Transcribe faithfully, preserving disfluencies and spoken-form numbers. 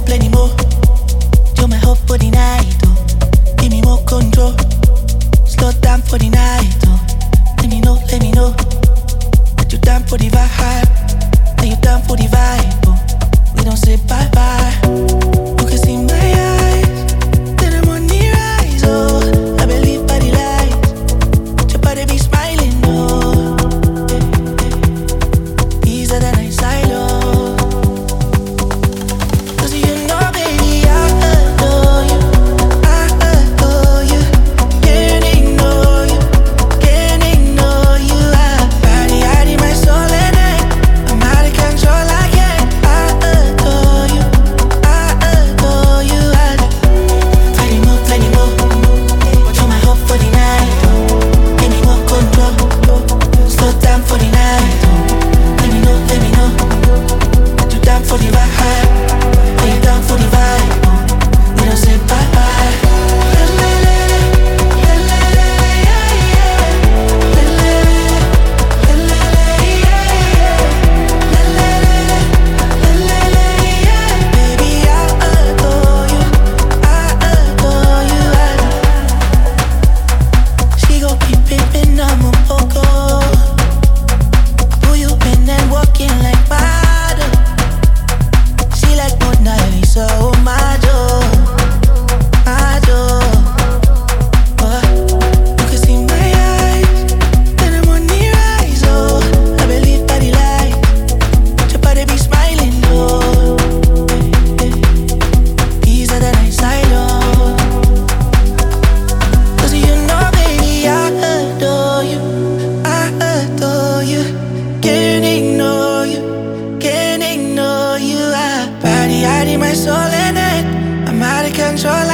plenty more. You're my hope for the night, oh. Give me more control. Slow down for the night, oh. Let me know, let me know that you're down for the vibe. That you're down for the vibe, oh. We don't say bye bye. You can see my eyes, then I'm on the rise, oh. I believe by the light, your body be smiling, oh. Easier than I silo. Hiding my soul in it, I'm out of control.